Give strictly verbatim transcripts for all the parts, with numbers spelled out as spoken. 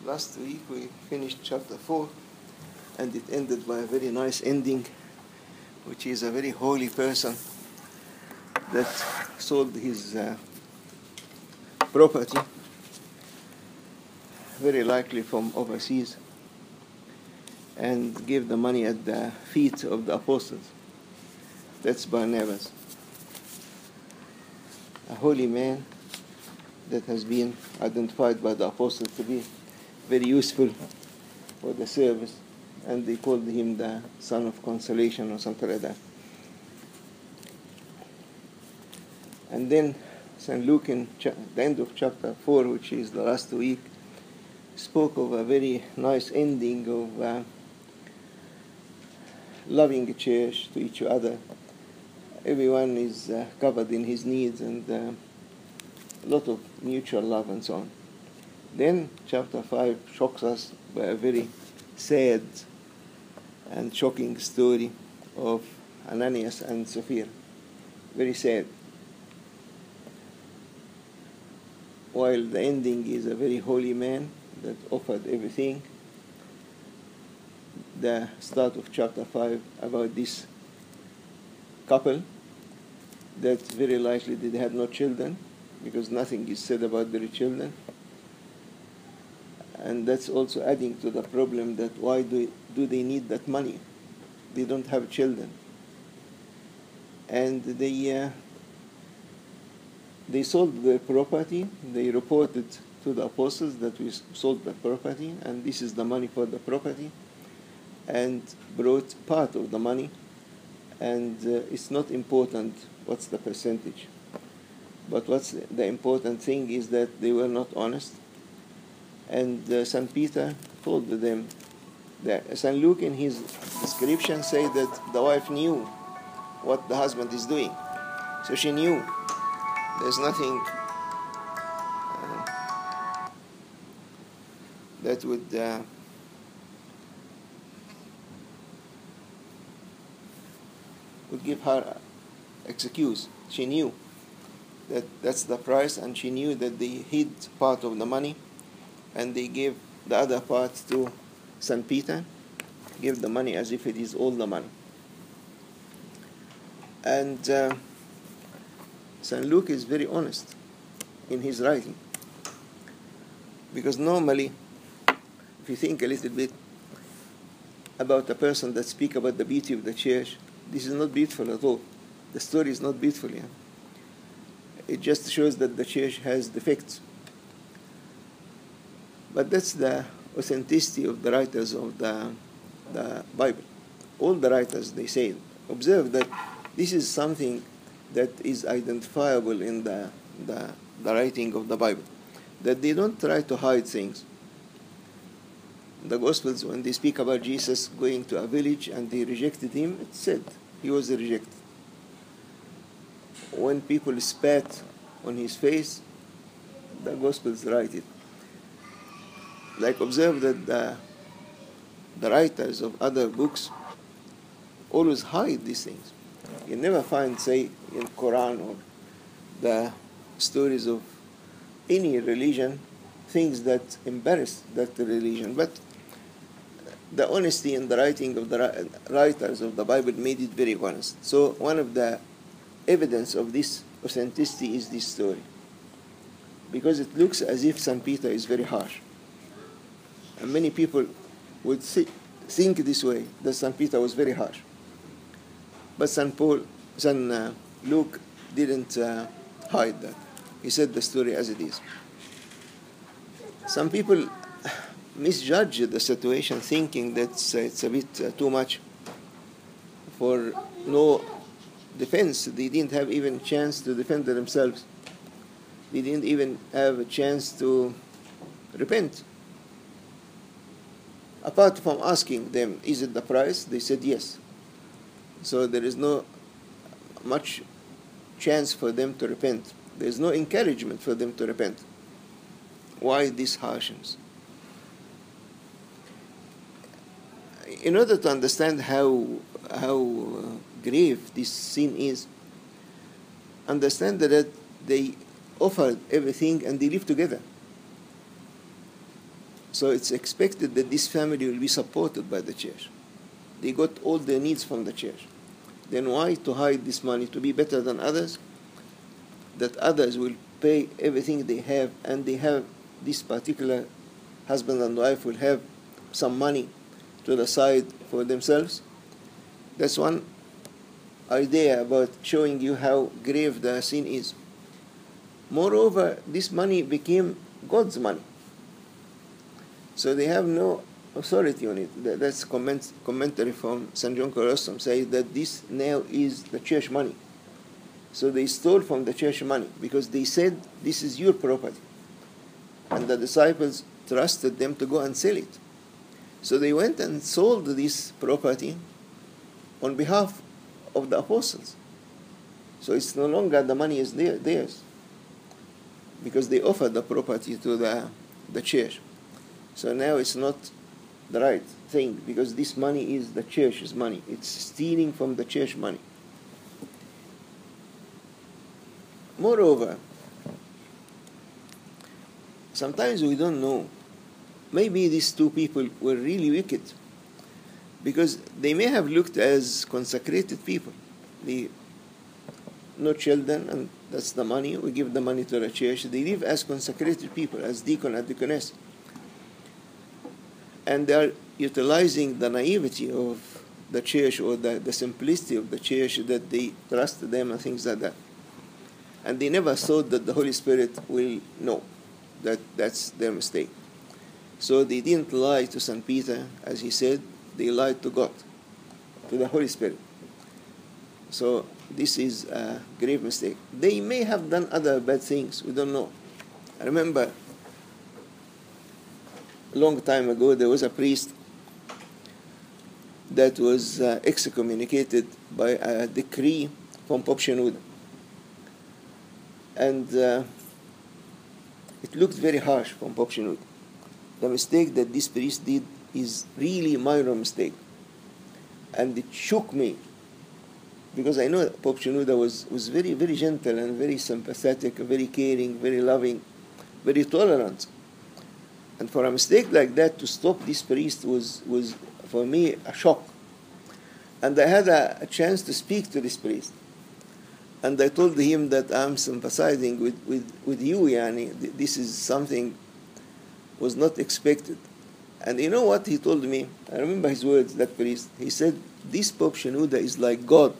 Last week we finished chapter four, and it ended by a very nice ending, which is a very holy person that sold his uh, property, very likely from overseas, and gave the money at the feet of the apostles. That's Barnabas, a holy man that has been identified by the apostles to be very useful for the service, and they called him the son of consolation or something like that. And then Saint Luke in cha- the end of chapter four, which is the last week, spoke of a very nice ending of uh, loving the church to each other. Everyone is uh, covered in his needs, and uh, a lot of mutual love and so on. Then chapter five shocks us by a very sad and shocking story of Ananias and Sapphira. Very sad. While the ending is a very holy man that offered everything, the start of chapter five about this couple that very likely they had no children, because nothing is said about their children. And that's also adding to the problem that why do, do they need that money? They don't have children. And they uh, they sold their property. They reported to the apostles that we sold the property, and this is the money for the property, and brought part of the money. And uh, it's not important what's the percentage. But what's the important thing is that they were not honest. And uh, Saint Peter told them that Saint Luke in his description said that the wife knew what the husband is doing. So she knew. There's nothing uh, that would uh, would give her excuse. She knew that that's the price, and she knew that they hid part of the money, and they gave the other part to Saint Peter, gave the money as if it is all the money. And uh, Saint Luke is very honest in his writing, because normally, if you think a little bit about a person that speaks about the beauty of the church, this is not beautiful at all. The story is not beautiful. Yeah? It just shows that the church has defects. But that's the authenticity of the writers of the, the Bible. All the writers, they say, observe that this is something that is identifiable in the, the, the writing of the Bible, that they don't try to hide things. The Gospels, when they speak about Jesus going to a village and they rejected him, it said he was rejected. When people spat on his face, the Gospels write it. Like, observe that the, the writers of other books always hide these things. You never find, say, in Quran or the stories of any religion, things that embarrass that religion. But the honesty in the writing of the writers of the Bible made it very honest. So one of the evidence of this authenticity is this story, because it looks as if Saint Peter is very harsh. And many people would th- think this way, that Saint Peter was very harsh. But Saint Paul, Saint uh, Luke didn't uh, hide that. He said the story as it is. Some people misjudge the situation, thinking that uh, it's a bit uh, too much for no defense. They didn't have even a chance to defend themselves. They didn't even have a chance to repent. Apart from asking them, is it the price? They said yes. So there is no much chance for them to repent. There is no encouragement for them to repent. Why this harshness? In order to understand how how uh, grave this sin is, understand that they offered everything and they lived together. So it's expected that this family will be supported by the church. They got all their needs from the church. Then why to hide this money? To be better than others? That others will pay everything they have, and they have this particular husband and wife will have some money to the side for themselves. That's one idea about showing you how grave the sin is. Moreover, this money became God's money. So they have no authority on it. That's comment, commentary from Saint John Chrysostom says that this now is the church money. So they stole from the church money because they said this is your property. And the disciples trusted them to go and sell it. So they went and sold this property on behalf of the apostles. So it's no longer the money is there, theirs, because they offered the property to the, the church. So now it's not the right thing, because this money is the church's money. It's stealing from the church money. Moreover, sometimes we don't know. Maybe these two people were really wicked, because they may have looked as consecrated people. They no children, and that's the money. We give the money to the church. They live as consecrated people, as deacon and deaconess. And they are utilizing the naivety of the church, or the, the simplicity of the church, that they trust them and things like that. And they never thought that the Holy Spirit will know that that's their mistake. So they didn't lie to Saint Peter, as he said, they lied to God, to the Holy Spirit. So this is a grave mistake. They may have done other bad things, we don't know. I remember a long time ago there was a priest that was uh, excommunicated by a decree from Pope Shenouda. And uh, it looked very harsh from Pope Shenouda. The mistake that this priest did is really a minor mistake. And it shook me, because I know that Pope Shenouda was, was very, very gentle and very sympathetic, very caring, very loving, very tolerant. And for a mistake like that to stop this priest was, was for me, a shock. And I had a, a chance to speak to this priest. And I told him that I'm sympathizing with, with, with you, Yani. This is something was not expected. And you know what he told me? I remember his words, that priest. He said, this Pope Shenouda is like God,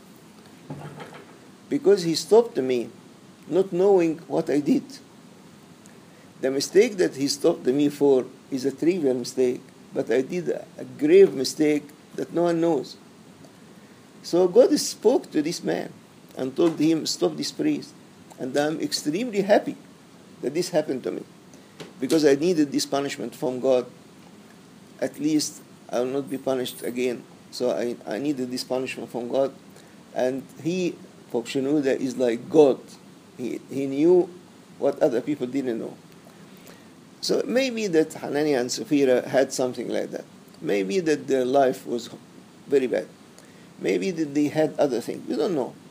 because he stopped me not knowing what I did. The mistake that he stopped me for is a trivial mistake, but I did a, a grave mistake that no one knows. So God spoke to this man and told him, stop this priest. And I'm extremely happy that this happened to me, because I needed this punishment from God. At least I will not be punished again. So I, I needed this punishment from God. And he, Pope Shenouda, is like God. He, he knew what other people didn't know. So maybe that Hananiah and Sapphira had something like that. Maybe that their life was very bad. Maybe that they had other things. We don't know.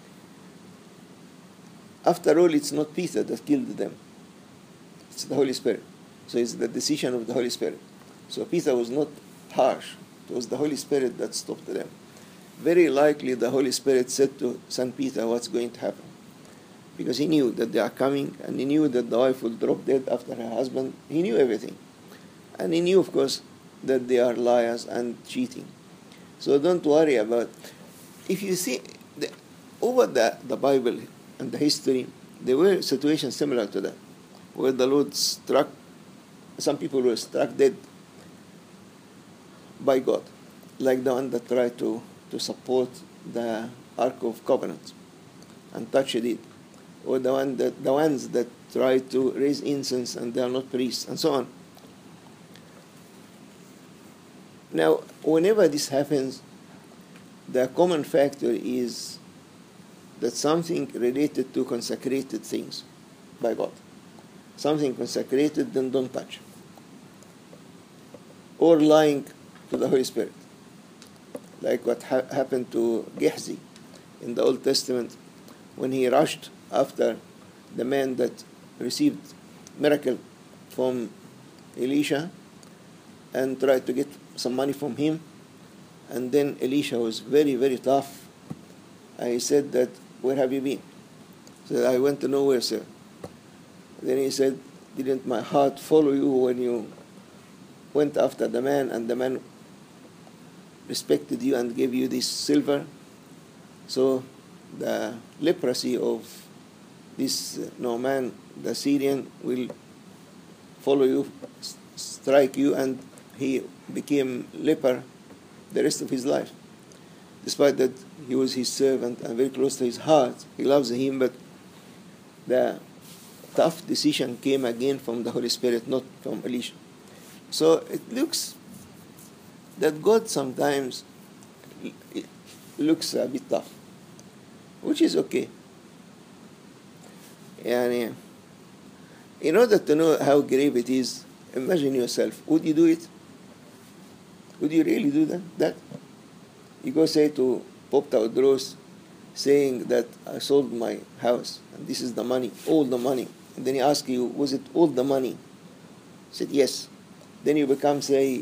After all, it's not Peter that killed them. It's the Holy Spirit. So it's the decision of the Holy Spirit. So Peter was not harsh. It was the Holy Spirit that stopped them. Very likely the Holy Spirit said to Saint Peter what's going to happen, because he knew that they are coming, and he knew that the wife will drop dead after her husband. He knew everything. And he knew, of course, that they are liars and cheating. So don't worry about. If you see, the, over the, the Bible and the history, there were situations similar to that, where the Lord struck, some people were struck dead by God, like the one that tried to, to support the Ark of Covenant and touched it, or the one that the ones that try to raise incense and they are not priests, and so on. Now, whenever this happens, the common factor is that something related to consecrated things by God. Something consecrated, then don't touch. Or lying to the Holy Spirit, like what ha- happened to Gehazi in the Old Testament, when he rushed after the man that received miracle from Elisha and tried to get some money from him. And then Elisha was very, very tough. And he said that, where have you been? He said, I went to nowhere, sir. Then he said, didn't my heart follow you when you went after the man, and the man respected you and gave you this silver? So the leprosy of this Naaman, the Syrian, will follow you, strike you, and he became leper the rest of his life. Despite that he was his servant and very close to his heart, he loves him, but the tough decision came again from the Holy Spirit, not from Elisha. So it looks that God sometimes looks a bit tough, which is okay. And in order to know how grave it is, imagine yourself. Would you do it? Would you really do that? That you go say to Pope Tawadros, saying that I sold my house and this is the money, all the money. And then he asks you, was it all the money? You said yes. Then you become, say,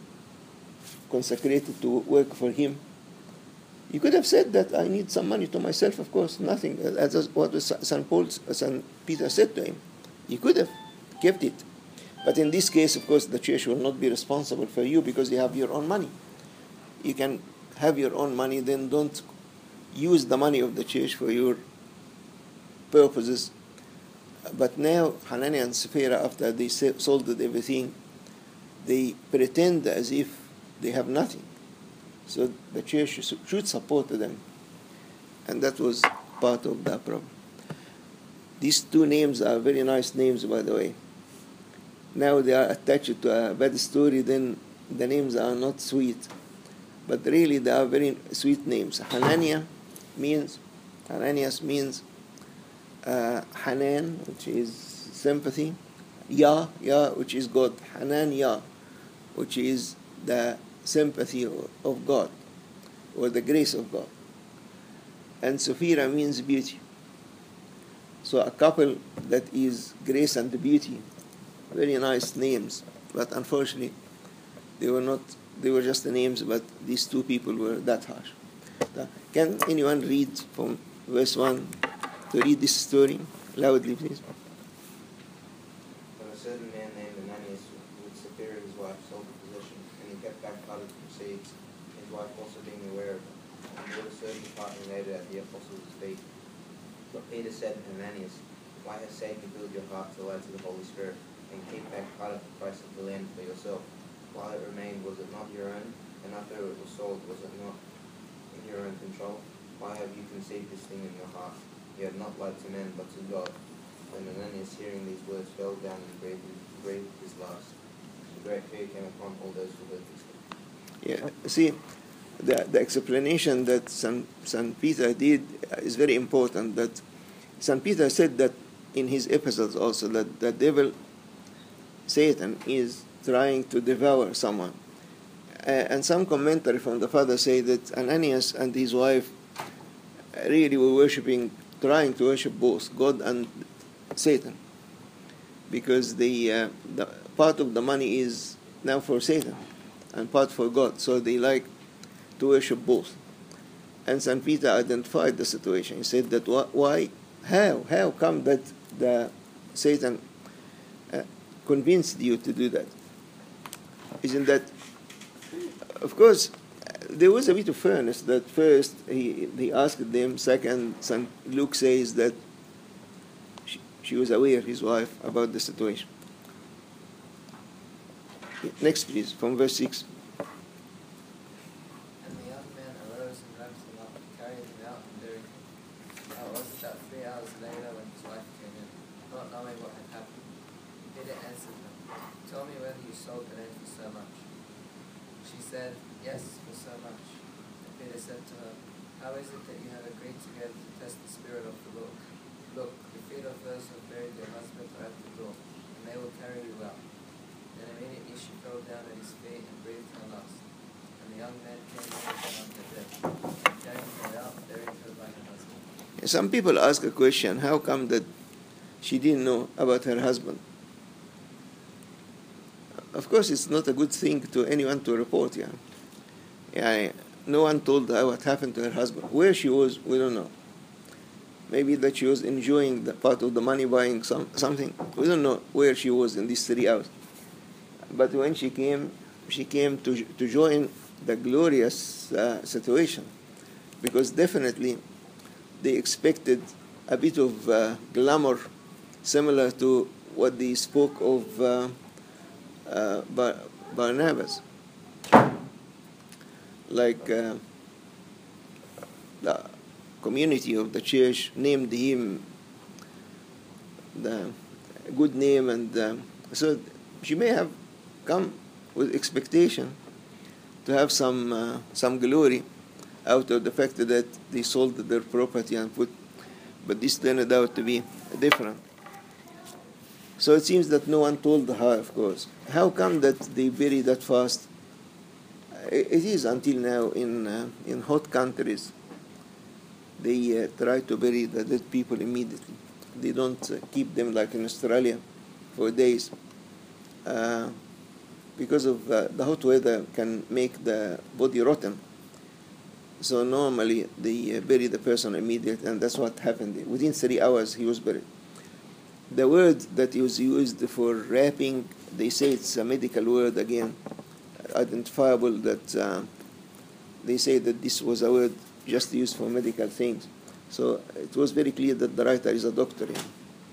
consecrated to work for him. You could have said that I need some money to myself, of course, nothing. That's what Saint Paul, Saint Peter said to him. You could have kept it. But in this case, of course, the church will not be responsible for you because you have your own money. You can have your own money, then don't use the money of the church for your purposes. But now, Hananiah and Sapphira, after they sold everything, they pretend as if they have nothing. So the church should support them. And that was part of the problem. These two names are very nice names, by the way. Now they are attached to a bad story, then the names are not sweet. But really they are very sweet names. Hananiah means, Hananias means uh, Hanan, which is sympathy. Yah, Yah, which is God. Hanan Yah, which is the sympathy of God, or the grace of God. And Sapphira means beauty. So a couple that is grace and beauty, very nice names, but unfortunately they were not, they were just the names, but these two people were that harsh. Can anyone read from verse one to read this story loudly, please? But a certain man named Ananias, with Sapphira his wife, sold the possession, and he kept back part of the proceeds, his wife also being aware of it, and brought a certain part and laid it at the apostles' feet. But Peter said to Ananias, why has Satan filled your heart to lie to the Holy Spirit, and keep back part of the price of the land for yourself? While it remained, was it not your own? And after it was sold, was it not in your own control? Why have you conceived this thing in your heart? You have not lied to men, but to God. When Ananias, hearing these words, fell down and breathed, breathed his last. A great fear came upon all those who heard these things. Yeah, see, the, the explanation that Saint Saint Peter did is very important. That Saint Peter said that in his epistles also, that the devil, Satan, is trying to devour someone. Uh, and some commentary from the father say that Ananias and his wife really were worshipping, trying to worship both God and Satan, because the, uh, the part of the money is now for Satan and part for God, so they like to worship both. And Saint Peter identified the situation. He said that wh- why, how, how come that the Satan uh, convinced you to do that? Isn't that, of course, there was a bit of fairness that first he, he asked them, second, Saint Luke says that she, she was aware, his wife, about the situation. Next, please, from verse six. And the young man arose and wrapped him up, carried him out and buried him. Now it was about three hours later when his wife came in, not knowing what had happened. Peter answered her, tell me whether you sold the land for so much. She said, yes, for so much. And Peter said to her, how is it that you have agreed together to test the Spirit of the Lord? Look, the feet of those who have buried their husband are at the door, and they will carry you out. Then immediately she fell down at his feet and breathed her last. And the young man came in and found her dead, and carrying her out, buried her by her husband. Some people ask a question, how come that she didn't know about her husband? of course, it's not a good thing to anyone to report. Yeah, yeah. No one told her what happened to her husband. Where she was, we don't know. Maybe that she was enjoying the part of the money, buying some something. We don't know where she was in these three hours. But when she came, she came to to join the glorious uh, situation, because definitely they expected a bit of uh, glamour, similar to what they spoke of uh, uh, Bar- Barnabas. Like uh, the community of the church named him the good name, and uh, so she may have come with expectation to have some uh, some glory out of the fact that they sold their property and put, but this turned out to be different. So it seems that no one told her, of course. How come that they bury that fast? It is until now in uh, in hot countries. They uh, try to bury the dead people immediately. They don't uh, keep them like in Australia for days, uh, because of uh, the hot weather can make the body rotten. So normally they uh, bury the person immediately, and that's what happened. Within three hours he was buried. The word that was used for wrapping, they say it's a medical word again, identifiable, that uh, they say that this was a word just used for medical things. So it was very clear that the writer is a doctor. Yeah.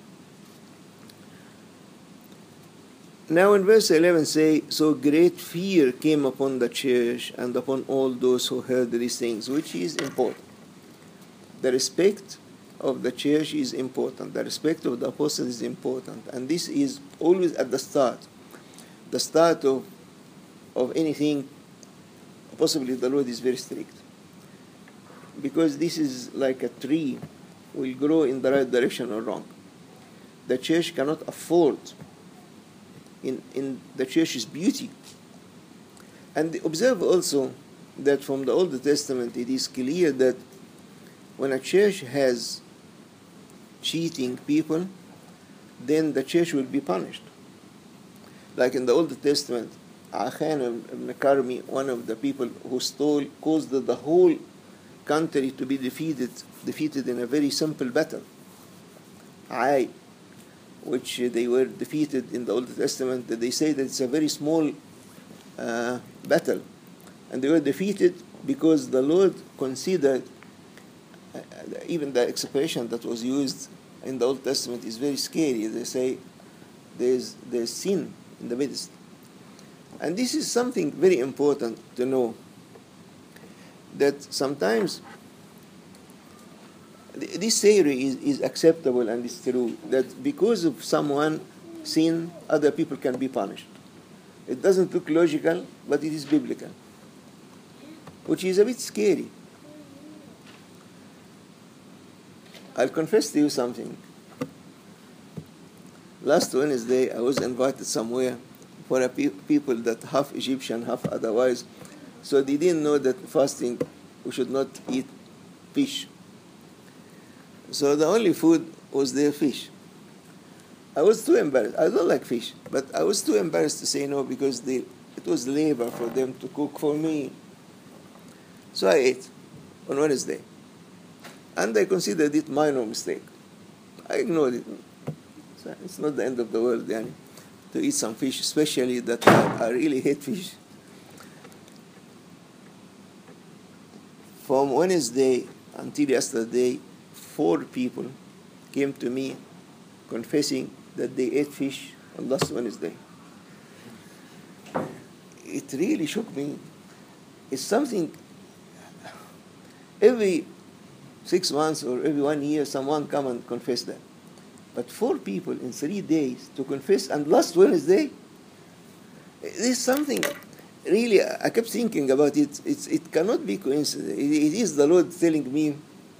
Now in verse eleven say, so great fear came upon the church and upon all those who heard these things, which is important. The respect of the church is important. The respect of the apostles is important. And this is always at the start. The start of of anything, possibly the Lord is very strict. Because this is like a tree, will grow in the right direction or wrong. The church cannot afford in, in the church's beauty. And observe also that from the Old Testament it is clear that when a church has cheating people, then the church will be punished. Like in the Old Testament, Achan ibn Karmi, one of the people who stole, caused the whole country to be defeated, defeated in a very simple battle. Ai, which they were defeated in the Old Testament, they say that it's a very small uh, battle. And they were defeated because the Lord considered, uh, even the expression that was used in the Old Testament is very scary. They say there's, there's sin in the midst. And this is something very important to know, that sometimes this theory is, is acceptable and is true, that because of someone sin, other people can be punished. It doesn't look logical, but it is biblical, which is a bit scary. I'll confess to you something. Last Wednesday, I was invited somewhere for a pe- people that half Egyptian, half otherwise. So they didn't know that fasting, we should not eat fish. So the only food was their fish. I was too embarrassed. I don't like fish, but I was too embarrassed to say no because they, it was labor for them to cook for me. So I ate on Wednesday. And I considered it minor mistake. I ignored it. So it's not the end of the world, yani, to eat some fish, especially that I, I really hate fish. From Wednesday until yesterday, four people came to me confessing that they ate fish on last Wednesday. It really shook me. It's something, every six months or every one year someone come and confess that. But four people in three days to confess, and last Wednesday, there's something, really, I kept thinking about it. It's, it cannot be coincidence. It, it is the Lord telling me,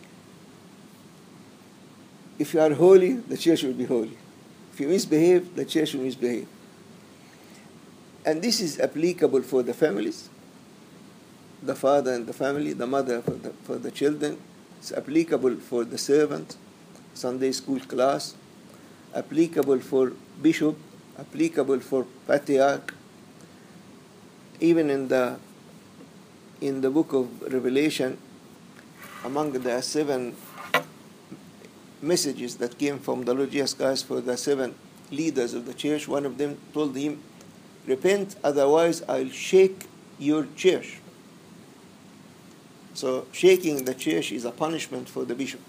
if you are holy, the church will be holy. If you misbehave, the church will misbehave. And this is applicable for the families, the father and the family, the mother for the, for the children. It's applicable for the servant, Sunday school class, applicable for bishop, applicable for patriarch, even in the in the book of Revelation, among the seven messages that came from the Lord Jesus Christ for the seven leaders of the church, one of them told him, repent, otherwise I'll shake your church. So shaking the church is a punishment for the bishop.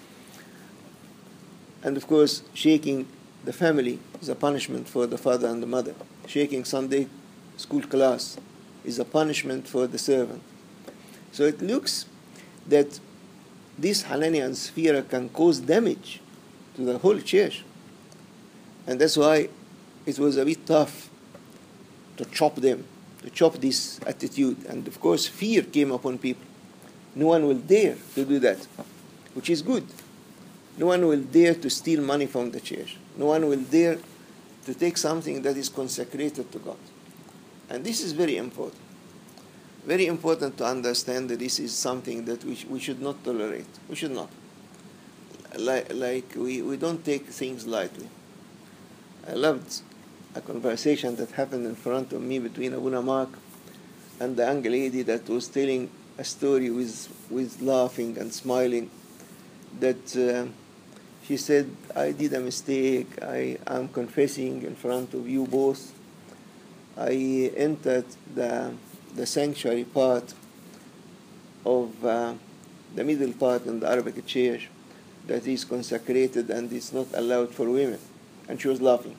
And of course, shaking the family is a punishment for the father and the mother. Shaking Sunday school class is a punishment for the servant. So it looks that this Hananiah and Sapphira can cause damage to the whole church. And that's why it was a bit tough to chop them, to chop this attitude. And of course, fear came upon people. No one will dare to do that, which is good. No one will dare to steal money from the church. No one will dare to take something that is consecrated to God. And this is very important. Very important to understand that this is something that we, sh- we should not tolerate. We should not. Like, like we, we don't take things lightly. I loved a conversation that happened in front of me between Abuna Mark and the young lady that was telling a story with, with laughing and smiling, that uh, she said, I did a mistake. I am confessing in front of you both. I entered the the sanctuary part of uh, the middle part in the Arabic church that is consecrated and is not allowed for women. And she was laughing.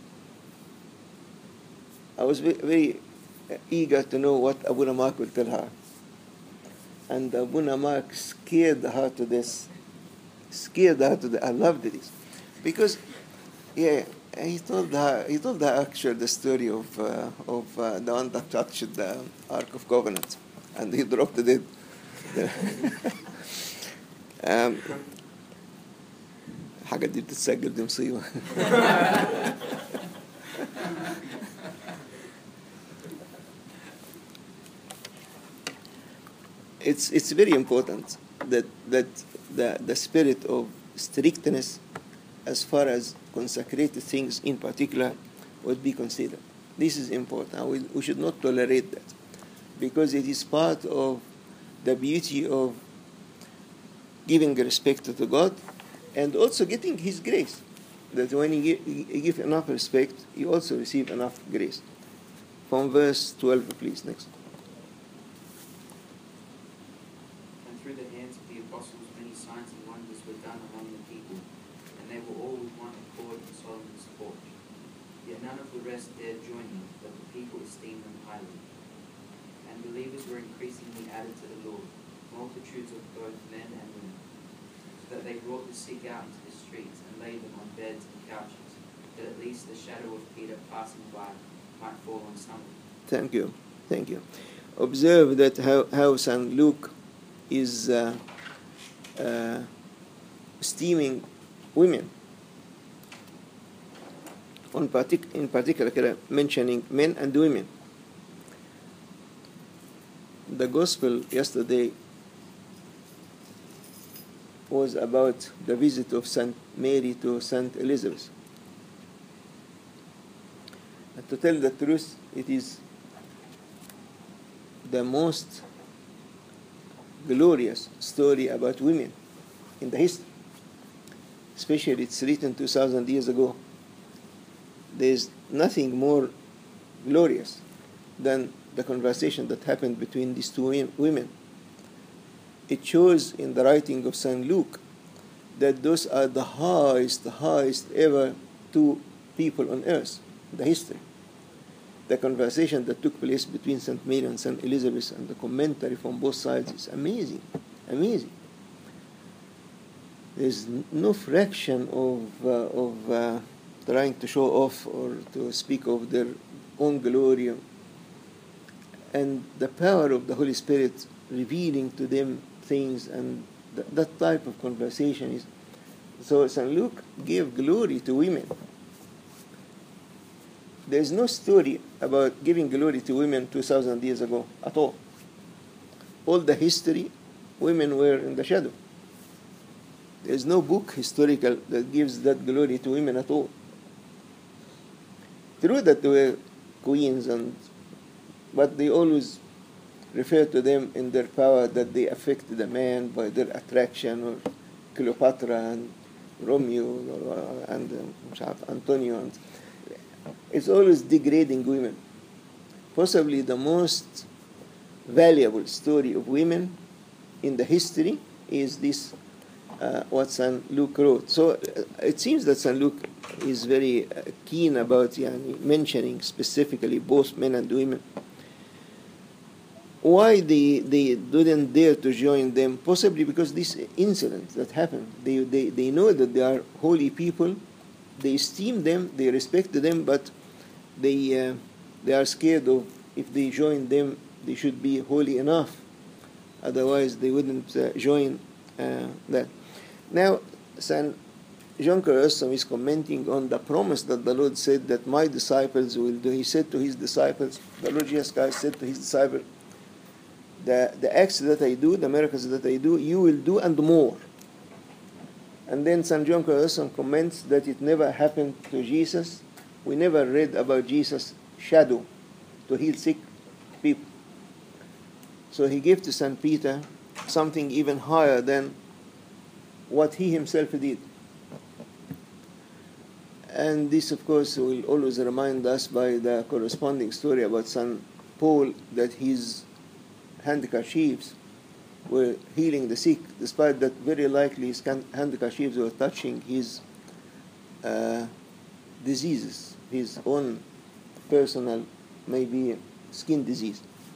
I was very eager to know what Abuna Mark would tell her. And Abuna Mark scared her to this. Scared her to this. I loved this. Because, yeah, he told her, he told her actually the story of uh, of uh, the one that touched the Ark of Covenant, and he dropped it. um, حاجة دي بتتسجل دي مصيبة. It's it's very important that that the the spirit of strictness, as far as consecrated things in particular, would be considered. This is important. We, we should not tolerate that, because it is part of the beauty of giving respect to God and also getting His grace. That when you give, you give enough respect, you also receive enough grace. From verse twelve, please, next. And through the hands of the apostles many signs and wonders were done among the people, and they were all with one accord in Solomon's porch. Yet none of the rest dared join them, but the people esteemed them highly. And believers were increasingly added to the Lord, multitudes of both men and women, so that they brought the sick out into the streets and laid them on beds and couches, that at least the shadow of Peter passing by might fall on some of them. Thank you. Thank you. Observe that how, how Saint Luke is uh, uh, esteeming women. On partic- in particular, mentioning men and women. The gospel yesterday was about the visit of Saint Mary to Saint Elizabeth. And to tell the truth, it is the most glorious story about women in the history. Especially it's written two thousand years ago. There's nothing more glorious than the conversation that happened between these two women. It shows in the writing of Saint Luke that those are the highest, the highest ever two people on earth in the history. The conversation that took place between Saint Mary and Saint Elizabeth and the commentary from both sides is amazing, amazing. There's no fraction of, uh, of uh, trying to show off or to speak of their own glory, and the power of the Holy Spirit revealing to them things, and th- that type of conversation is. So Saint Luke gave glory to women. There is no story about giving glory to women two thousand years ago at all. All the history, women were in the shadow. There is no book historical that gives that glory to women at all. True that there were queens and but they always refer to them in their power that they affect the man by their attraction, or Cleopatra and Romeo or, and um, Antonio. And it's always degrading women. Possibly the most valuable story of women in the history is this, uh, what Saint Luke wrote. So uh, it seems that Saint Luke is very uh, keen about yani, mentioning specifically both men and women. Why they, they didn't dare to join them? Possibly because this incident that happened. They, they, they know that they are holy people. They esteem them, they respect them, but they, uh, they are scared of if they join them, they should be holy enough. Otherwise, they wouldn't uh, join uh, that. Now, Saint John Chrysostom is commenting on the promise that the Lord said that my disciples will do. He said to his disciples, the Lord Jesus Christ said to his disciples, the, the acts that I do, the miracles that I do, you will do and more. And then Saint John Chrysostom comments that it never happened to Jesus. We never read about Jesus' shadow to heal sick people. So he gave to Saint Peter something even higher than what he himself did. And this, of course, will always remind us by the corresponding story about Saint Paul, that his handkerchiefs were healing the sick, despite that very likely his handkerchiefs were touching his uh, diseases, his own personal, maybe skin disease.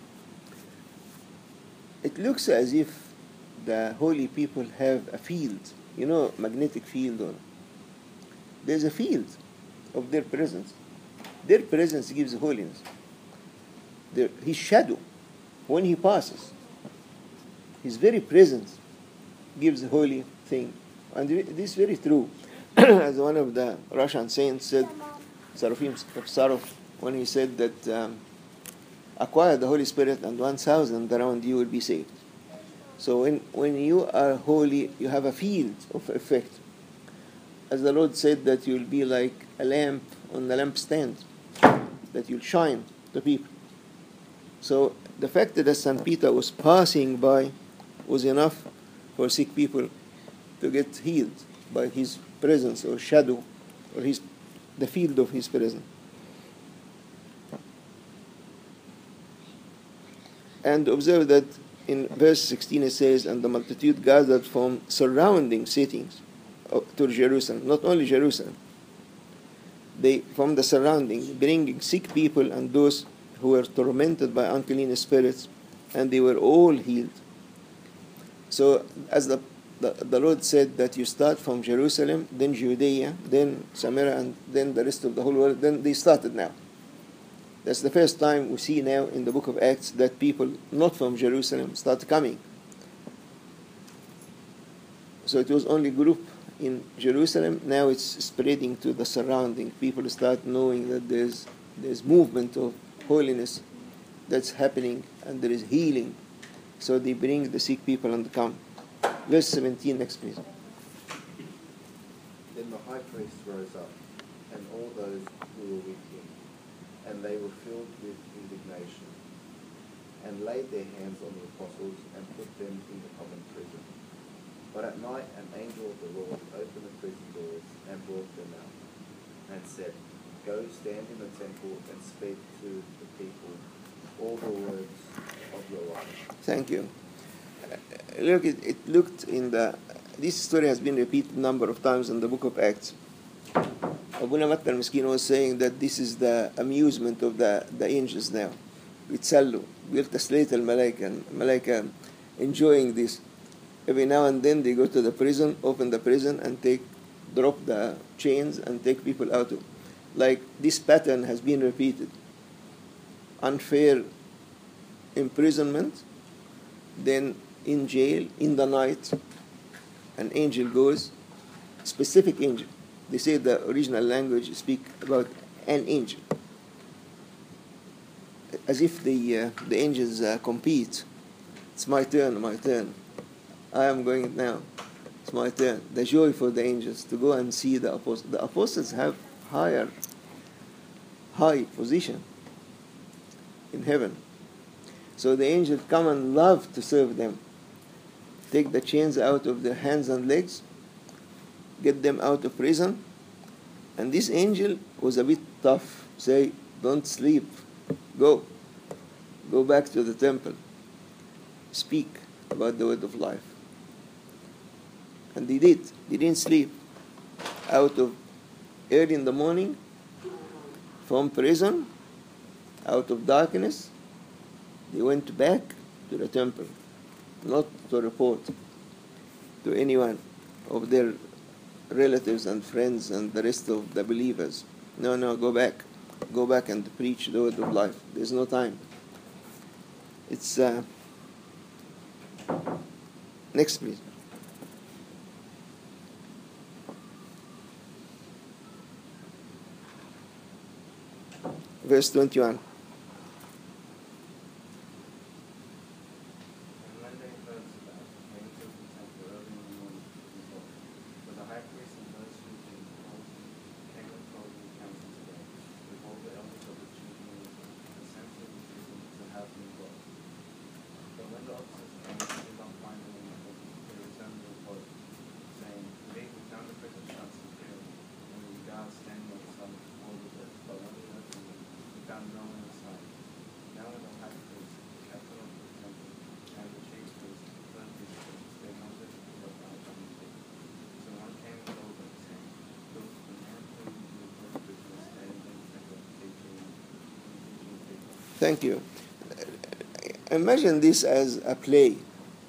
It looks as if the holy people have a field, you know, magnetic field. Or there's a field of their presence. Their presence gives holiness. Their, his shadow, when he passes, his very presence gives a holy thing. And this is very true. As one of the Russian saints said, Serafim Sarov, when he said that um, acquire the Holy Spirit and one thousand around you will be saved. So when, when you are holy, you have a field of effect. As the Lord said that you'll be like a lamp on the lampstand, that you'll shine to people. So the fact that Saint Peter was passing by was enough for sick people to get healed by his presence or shadow, or his the field of his presence. And observe that in verse sixteen it says, and the multitude gathered from surrounding cities to Jerusalem, not only Jerusalem, they from the surrounding, bringing sick people and those who were tormented by unclean spirits, and they were all healed. So as the, the, the Lord said that you start from Jerusalem, then Judea, then Samaria, and then the rest of the whole world, then they started now. That's the first time we see now in the book of Acts that people not from Jerusalem start coming. So it was only a group in Jerusalem. Now it's spreading to the surrounding. People start knowing that there's there's movement of holiness that's happening, and there is healing. So they bring the sick people and come. Verse seventeen next, please. Then the high priest rose up, and all those who were with him, and they were filled with indignation, and laid their hands on the apostles and put them in the common prison. But at night an angel of the Lord opened the prison doors and brought them out, and said, Go stand in the temple and speak to the people all the words of your life. Thank you. Uh, look, it, it looked in the... This story has been repeated a number of times in the book of Acts. Abuna Matta al-Miskin was saying that this is the amusement of the, the angels now. بيتسلوا بيلتسليت الملائكة الملائكة enjoying this. Every now and then they go to the prison, open the prison and take, drop the chains and take people out of. Like this pattern has been repeated. Unfair imprisonment, then in jail, in the night, an angel goes, specific angel. They say the original language speak about an angel. As if the, uh, the angels uh, compete. It's my turn, my turn. I am going now. It's my turn. The joy for the angels to go and see the apostles. The apostles have higher, high position in heaven. So the angel come and love to serve them. Take the chains out of their hands and legs, get them out of prison. And this angel was a bit tough. Say, don't sleep. Go. Go back to the temple. Speak about the word of life. And they did. They didn't sleep. Out of early in the morning, from prison, out of darkness, they went back to the temple, not to report to anyone of their relatives and friends and the rest of the believers. No, no, go back. Go back and preach the word of life. There's no time. It's, uh, next please. Verse twenty-one. And when they heard about it, they went to the temple early in the morning to behold. For the high priest and those who came came and told the council today, behold, the elders of the chief rulers and senators of the Jews to have him brought. But when the officers came and did not find him in the temple, they returned the report, saying, Indeed, we found the prison shut securely, and the guards standing on the side before the door. But when we went to them, we found no one inside. Now when the high priest, the captain of the temple, and the chief priests heard these things, they wondered what might come to be. So one came and told them, saying, Look, the man whom you brought with us standing in the temple, teaching and teaching people. Thank you. Imagine this as a play.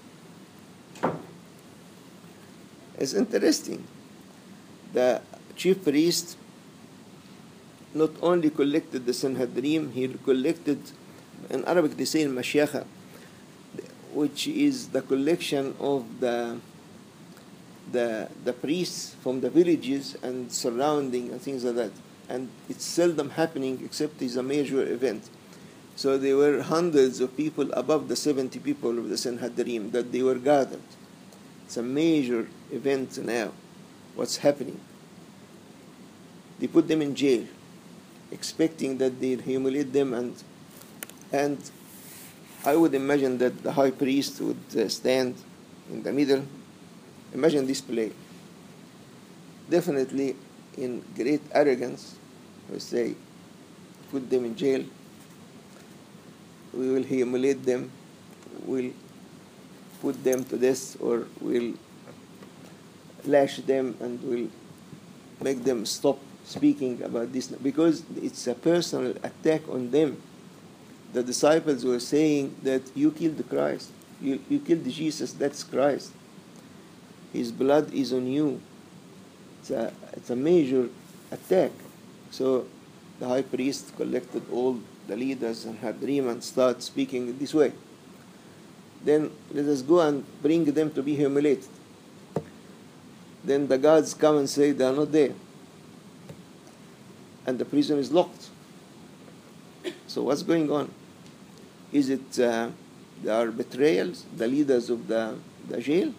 It's interesting. The chief priest not only collected the Sanhedrin, he collected, in Arabic they say al-Mashyacha, which is the collection of the, the, the priests from the villages and surrounding and things like that. And it's seldom happening except it's a major event. So there were hundreds of people above the seventy people of the Sanhedrin that they were gathered. It's a major event now. What's happening? They put them in jail, expecting that they'd humiliate them, and and I would imagine that the high priest would uh, stand in the middle. Imagine this play. Definitely in great arrogance, we say, put them in jail. We will humiliate them. We'll put them to death, or we'll lash them, and we'll make them stop speaking about this, because it's a personal attack on them. The disciples were saying that you killed Christ, you, you killed Jesus, that's Christ. His blood is on you. It's a, it's a major attack. So the high priest collected all the leaders and had dream and start speaking this way. Then let us go and bring them to be humiliated. Then the guards come and say they are not there. And the prison is locked. So what's going on? Is it uh, there are betrayals, the leaders of the, the jail?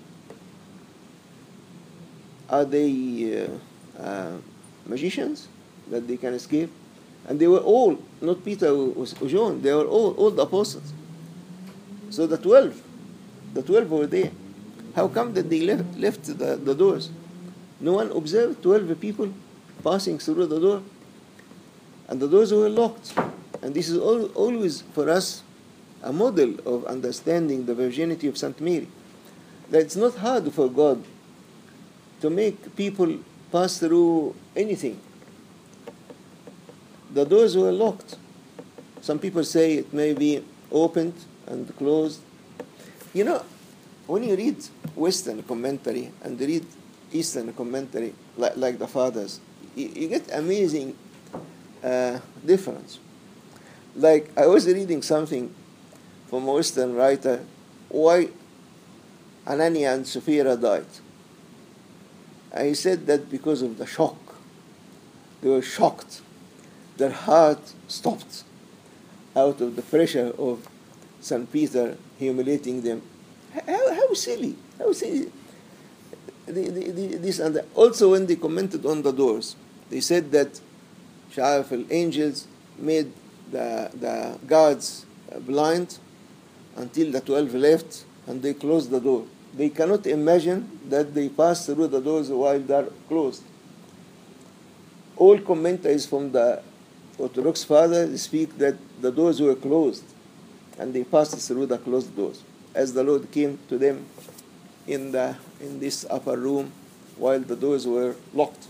Are they uh, uh, magicians that they can escape? And they were all, not Peter or John, they were all, all the apostles. So the twelve, the twelve were there. How come that they left, left the, the doors? No one observed twelve people passing through the door. And the doors were locked. And this is all, always for us a model of understanding the virginity of Saint Mary. That it's not hard for God to make people pass through anything. The doors were locked. Some people say it may be opened and closed. You know, when you read Western commentary and read Eastern commentary, like, like the fathers, you, you get amazing uh, difference. Like, I was reading something from a Western writer, why Anania and Sapphira died. And he said that because of the shock. They were shocked. Their heart stopped out of the pressure of Saint Peter humiliating them. How, how silly. How silly. The, the, the, this and that. Also, when they commented on the doors, they said that Sha'af al-angels made the, the guards blind until the twelve left and they closed the door. They cannot imagine that they passed through the doors while they are closed. All commentaries from the Orthodox fathers speak that the doors were closed and they passed through the closed doors as the Lord came to them in, the, in this upper room while the doors were locked.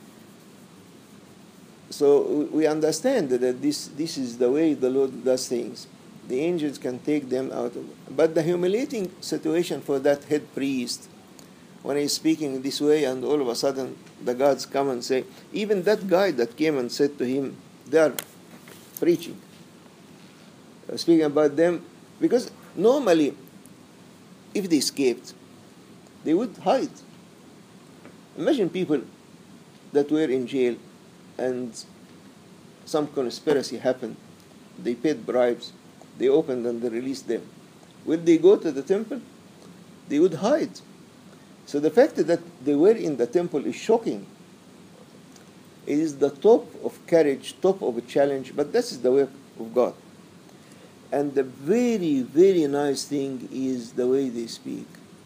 So we understand that this, this is the way the Lord does things. The angels can take them out of. But the humiliating situation for that head priest, when he's speaking this way and all of a sudden the gods come and say, even that guy that came and said to him, they are preaching, uh, speaking about them, because normally if they escaped, they would hide. Imagine people that were in jail and some conspiracy happened. They paid bribes. They opened and they released them. Will they go to the temple? They would hide. So the fact that they were in the temple is shocking. It is the top of courage, top of a challenge, but this is the work of God. And the very, very nice thing is the way they speak.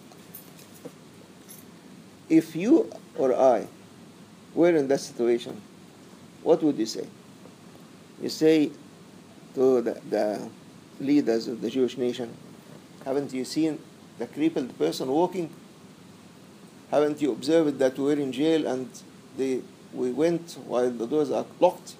If you or I were in that situation, what would you say? You say to the, the leaders of the Jewish nation, haven't you seen the crippled person walking? Haven't you observed that we were in jail and they, we went while the doors are locked?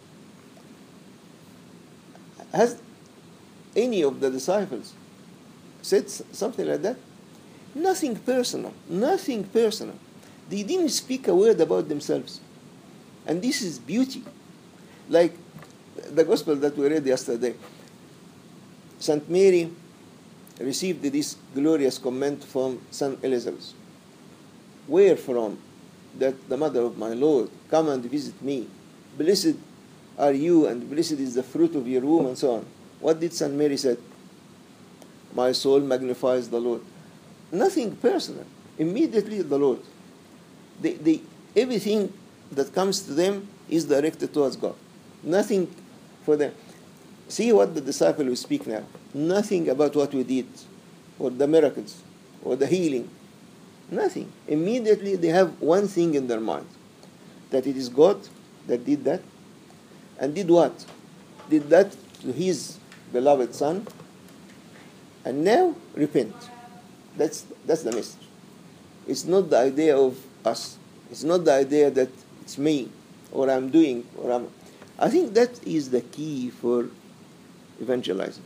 Has any of the disciples said something like that? Nothing personal, nothing personal. They didn't speak a word about themselves. And this is beauty. Like the gospel that we read yesterday. Saint Mary received this glorious comment from Saint Elizabeth. Where from? That the mother of my Lord, come and visit me. Blessed are you, and blessed is the fruit of your womb, and so on. What did Saint Mary say? My soul magnifies the Lord. Nothing personal. Immediately the Lord. They, they, everything that comes to them is directed towards God. Nothing for them. See what the disciple will speak now. Nothing about what we did, or the miracles, or the healing. Nothing. Immediately they have one thing in their mind, that it is God that did that. And did what? Did that to his beloved Son. And now repent. That's, that's the message. It's not the idea of us. It's not the idea that it's me, or I'm doing, or I'm... I think that is the key for evangelizing.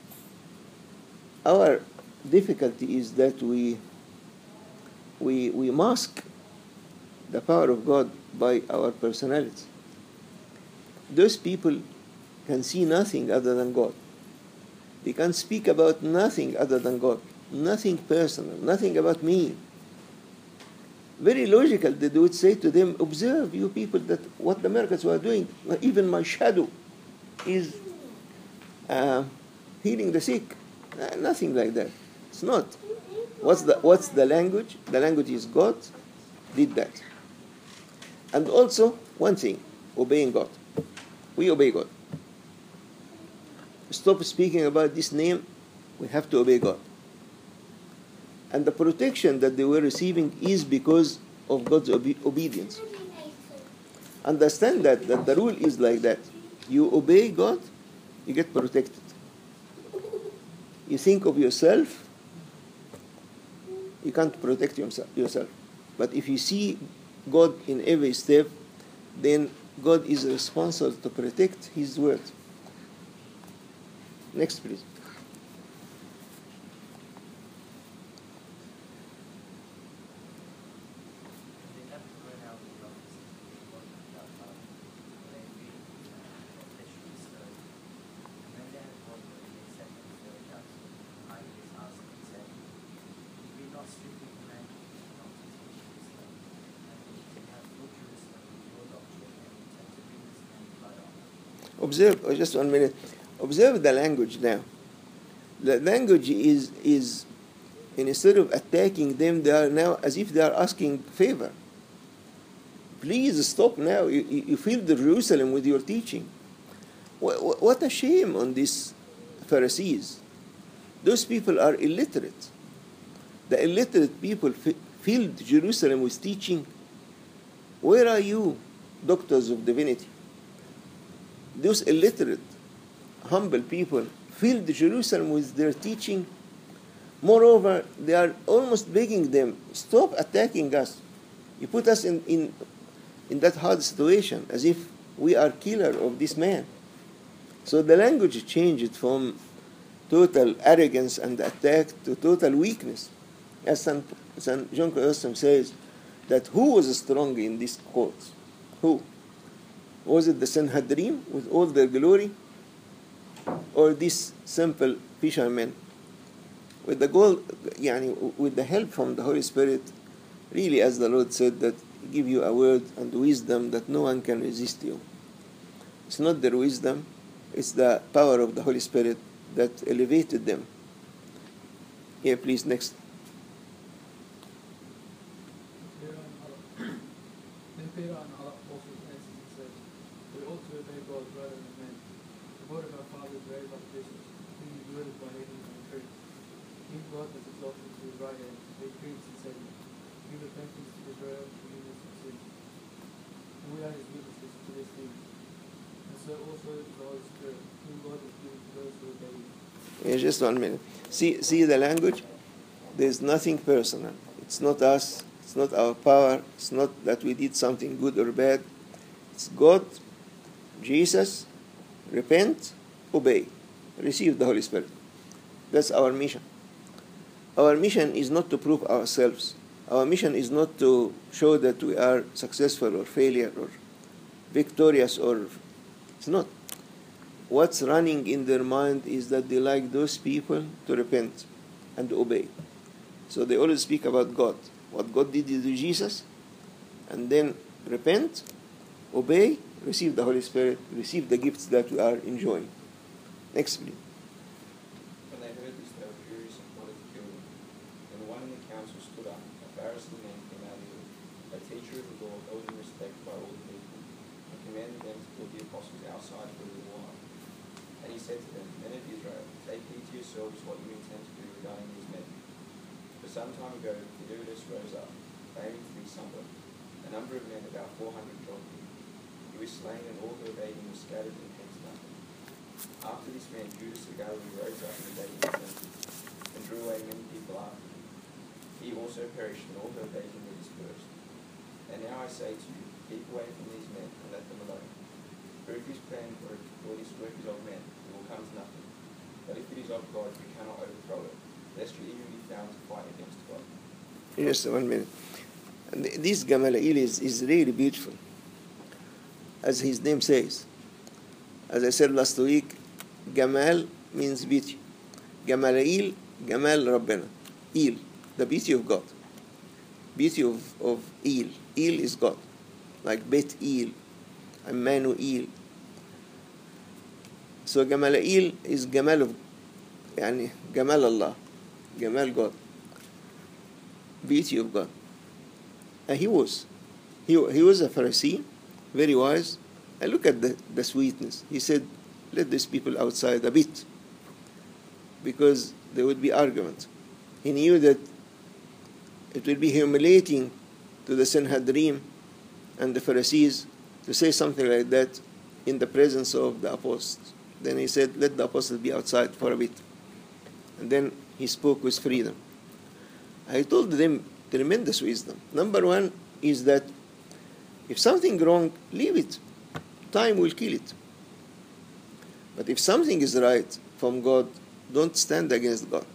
Our difficulty is that we, we, we mask the power of God by our personality. Those people can see nothing other than God. They can speak about nothing other than God. Nothing personal, nothing about me. Very logical that they would say to them, observe, you people, that what the miracles were doing, even my shadow is uh, healing the sick. Uh, nothing like that. It's not. What's the, what's the language? The language is God did that. And also, one thing, obeying God. We obey God. Stop speaking about this name. We have to obey God. And the protection that they were receiving is because of God's obe- obedience. Understand that, that the rule is like that. You obey God, you get protected. You think of yourself, you can't protect yourself. But if you see God in every step, then God is responsible to protect His word. Next, please. Observe, oh, just one minute. Observe the language now. The language is, is instead of attacking them, they are now as if they are asking favor. Please stop now. You, you filled Jerusalem with your teaching. What, what a shame on these Pharisees. Those people are illiterate. The illiterate people fi- filled Jerusalem with teaching. Where are you, doctors of divinity? Those illiterate, humble people filled Jerusalem with their teaching. Moreover, they are almost begging them, stop attacking us. You put us in, in, in that hard situation, as if we are killer of this man. So the language changed from total arrogance and attack to total weakness. As Saint John Chrysostom says, that who was strong in this cause? Who? Was it the Sanhedrin with all their glory? Or these simple fishermen? With the goal, yani, with the help from the Holy Spirit, really, as the Lord said, that give you a word and wisdom that no one can resist you. It's not their wisdom, it's the power of the Holy Spirit that elevated them. Yeah, please, next. Then Peter and other apostles answered and said, we ought to obey God rather than men. The word of our fathers raised up Jesus, whom he ruled by heaven and truth. Him God has exalted to his right hand, to be prince and savior, to give repentance to Israel and forgiveness of sins. And we are his witnesses to these things. And so also is the Holy Spirit, whom God has given to those who obey him. Yeah, just one minute. See, see the language? There's nothing personal. It's not us. It's not our power. It's not that we did something good or bad. It's God, Jesus, repent, obey, receive the Holy Spirit. That's our mission. Our mission is not to prove ourselves. Our mission is not to show that we are successful or failure or victorious or... It's not. What's running in their mind is that they like those people to repent and obey. So they always speak about God. What God did to Jesus, and then repent, obey, receive the Holy Spirit, receive the gifts that we are enjoying. Next, please. When they heard this, they were furious and plotted to kill him. Then one in the council stood up, a Pharisee named Gamaliel, a teacher of the law held in respect by all the people, and commanded them to put the apostles outside for a little while. And he said to them, Men of Israel, take heed to yourselves what you intend to do regarding these men. For some time ago, Theudas rose up, claiming to be someone. A number of men, about four hundred, joined him. He was slain, and all who obeyed him were scattered and came to nothing. After this man, Judas of Galilee rose up in the day of the temple, and drew away many people after him. He also perished, and all who obeyed him were dispersed. And now I say to you, keep away from these men, and let them alone. For if his plan or, or this work is of men, it will come to nothing. But if it is of God, we cannot overthrow it, lest you even be found to fight against God. Just one minute. And this Gamaliel is, is really beautiful. As his name says. As I said last week, Gamal means beauty. Gamaliel, Gamal Rabbana. Il, the beauty of God. Beauty of, of Il. Il is God. Like Bet Il, Emmanuel. So Gamaliel is Gamal of, yani Gamal Allah. Gamal God. Beauty of God. And he was. He, he was a Pharisee, very wise. And look at the, the sweetness. He said, let these people outside a bit, because there would be argument. He knew that it would be humiliating to the Sanhedrin and the Pharisees to say something like that in the presence of the apostles. Then he said, let the apostles be outside for a bit. And then he spoke with freedom. I told them tremendous wisdom. Number one is that if something wrong, leave it. Time will kill it. But if something is right from God, don't stand against God.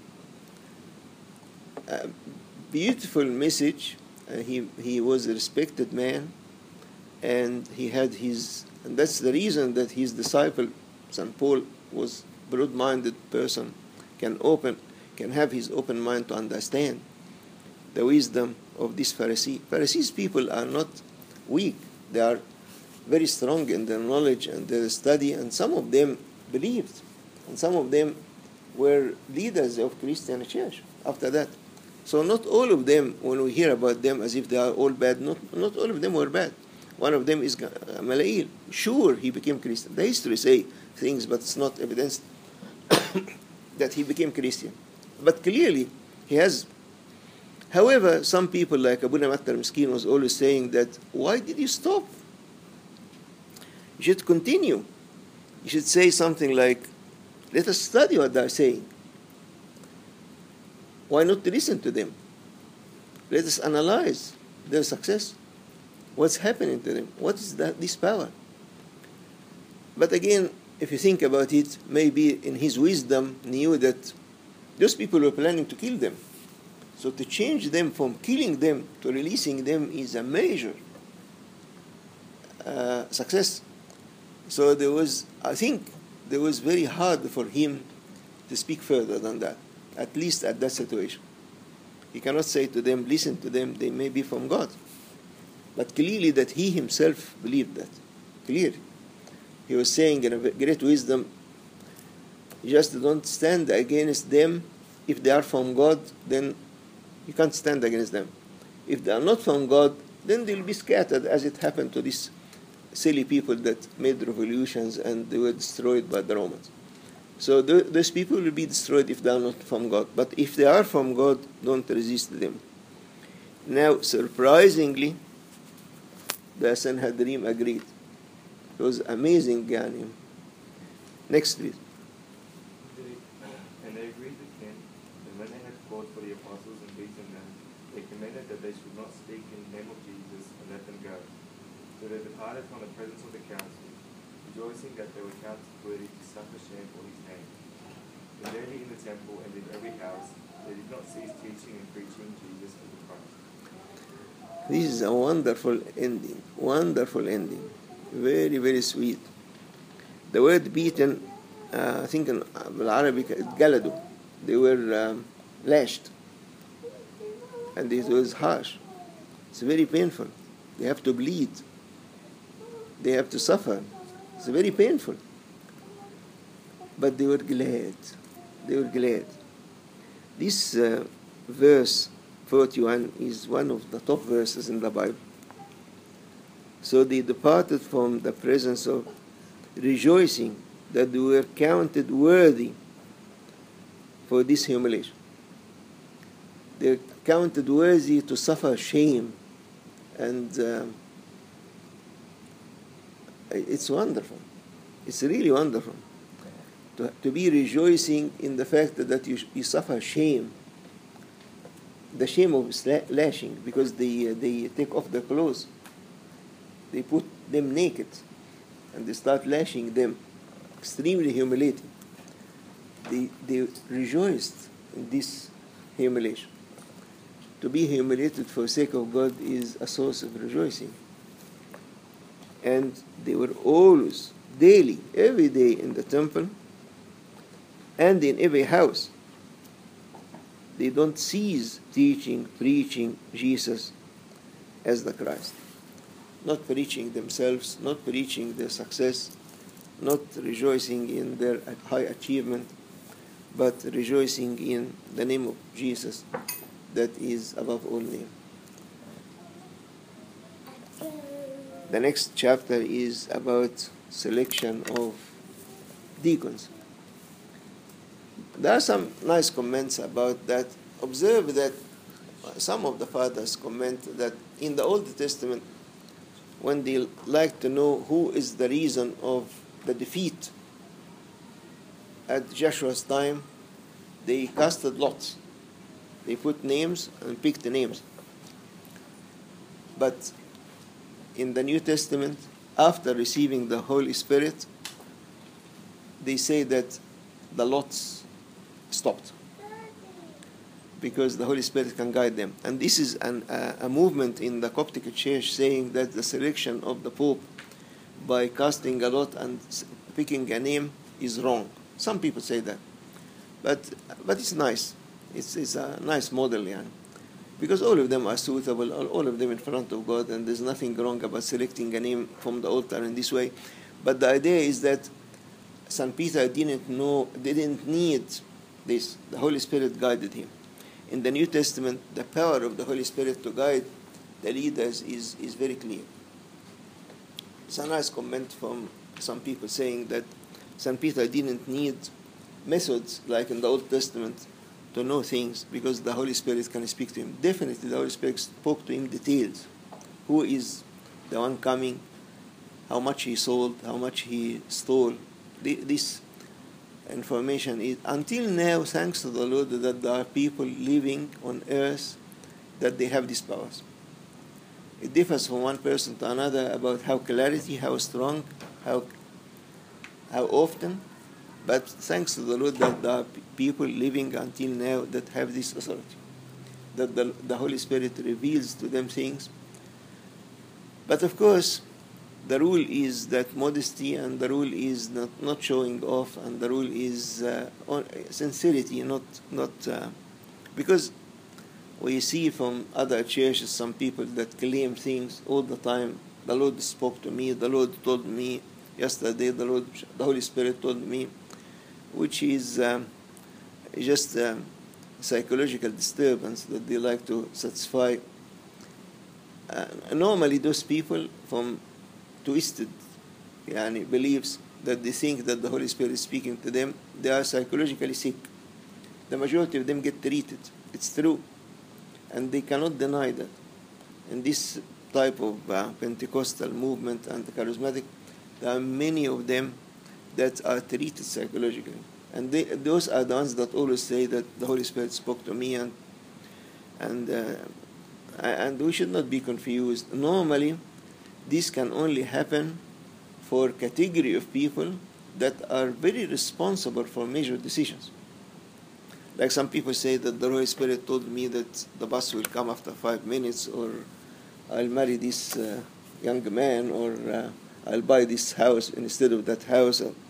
A beautiful message. Uh, he, he was a respected man, and he had his, and that's the reason that his disciple, Saint Paul, was broad-minded person, can open, can have his open mind to understand the wisdom of this Pharisee. Pharisees people are not weak. They are very strong in their knowledge and their study, and some of them believed, and some of them were leaders of Christian church after that. So not all of them, when we hear about them as if they are all bad, not, not all of them were bad. One of them is Gamaliel. Sure, he became Christian. The history say things, but it's not evidenced. that he became Christian. But clearly, he has. However, some people like Abu Namattar Miskin was always saying that, why did you stop? You should continue. You should say something like, let us study what they're saying. Why not listen to them? Let us analyze their success. What's happening to them? What is that, this power? But again, if you think about it, maybe in his wisdom knew that those people were planning to kill them. So to change them from killing them to releasing them is a major uh, success. So there was, I think, there was very hard for him to speak further than that, at least at that situation. He cannot say to them, listen to them, they may be from God. But clearly that he himself believed that. Clearly. He was saying in a great wisdom, just don't stand against them. If they are from God, then you can't stand against them. If they are not from God, then they'll be scattered, as it happened to these silly people that made revolutions and they were destroyed by the Romans. So th- those people will be destroyed if they are not from God. But if they are from God, don't resist them. Now, surprisingly, the Sanhedrin agreed. It was amazing, yani. Next, please. And they agreed with him, and when they had called for the apostles and beaten them, they commanded that they should not speak in the name of Jesus, and let them go. So they departed from the presence of the council, rejoicing that they were counted worthy to suffer shame for his name. And daily in the temple and in every house, they did not cease teaching and preaching Jesus as the Christ. This is a wonderful ending, wonderful ending. Very, very sweet. The word beaten, uh, I think in Arabic, galadu. They were um, lashed. And it was harsh. It's very painful. They have to bleed. They have to suffer. It's very painful. But they were glad. They were glad. This uh, verse forty-one is one of the top verses in the Bible. So they departed from the presence of rejoicing that they were counted worthy for this humiliation. They were counted worthy to suffer shame. And uh, it's wonderful. It's really wonderful to, to be rejoicing in the fact that you, you suffer shame. The shame of lashing, because they, they take off their clothes. They put them naked and they start lashing them, extremely humiliating. They, they rejoiced in this humiliation. To be humiliated for the sake of God is a source of rejoicing. And they were always, daily, every day in the temple and in every house. They don't cease teaching, preaching Jesus as the Christ. Not preaching themselves, not preaching their success, not rejoicing in their high achievement, but rejoicing in the name of Jesus that is above all name. The next chapter is about selection of deacons. There are some nice comments about that. Observe that some of the fathers comment that in the Old Testament, when they like to know who is the reason of the defeat at Joshua's time, they casted lots. They put names and picked the names. But in the New Testament, after receiving the Holy Spirit, they say that the lots stopped because the Holy Spirit can guide them. And this is an, uh, a movement in the Coptic Church saying that the selection of the Pope by casting a lot and picking a name is wrong. Some people say that. But but it's nice. It's, it's a nice model, yeah. Because all of them are suitable, all, all of them in front of God, and there's nothing wrong about selecting a name from the altar in this way. But the idea is that Saint Peter didn't know, didn't need this. The Holy Spirit guided him. In the New Testament, the power of the Holy Spirit to guide the leaders is, is very clear. It's a nice comment from some people saying that Saint Peter didn't need methods like in the Old Testament to know things because the Holy Spirit can speak to him. Definitely the Holy Spirit spoke to him details. Who is the one coming, how much he sold, how much he stole. This information is, until now, thanks to the Lord, that there are people living on earth that they have these powers. It differs from one person to another about how clarity, how strong, how how often, but thanks to the Lord that there are people living until now that have this authority, that the, the Holy Spirit reveals to them things. But of course, the rule is that modesty, and the rule is not, not showing off, and the rule is uh, on, sincerity, not, not uh, because we see from other churches some people that claim things all the time. The Lord spoke to me, the Lord told me yesterday, the Lord, the Holy Spirit told me, which is um, just a psychological disturbance that they like to satisfy. Uh, normally those people from twisted yani, beliefs that they think that the Holy Spirit is speaking to them, they are psychologically sick. The majority of them get treated. It's true. And they cannot deny that. In this type of uh, Pentecostal movement and the charismatic, there are many of them that are treated psychologically. And they, those are the ones that always say that the Holy Spirit spoke to me, and and uh, and we should not be confused. Normally, this can only happen for a category of people that are very responsible for major decisions. Like some people say that the Holy Spirit told me that the bus will come after five minutes, or I'll marry this uh, young man, or uh, I'll buy this house instead of that house. Uh,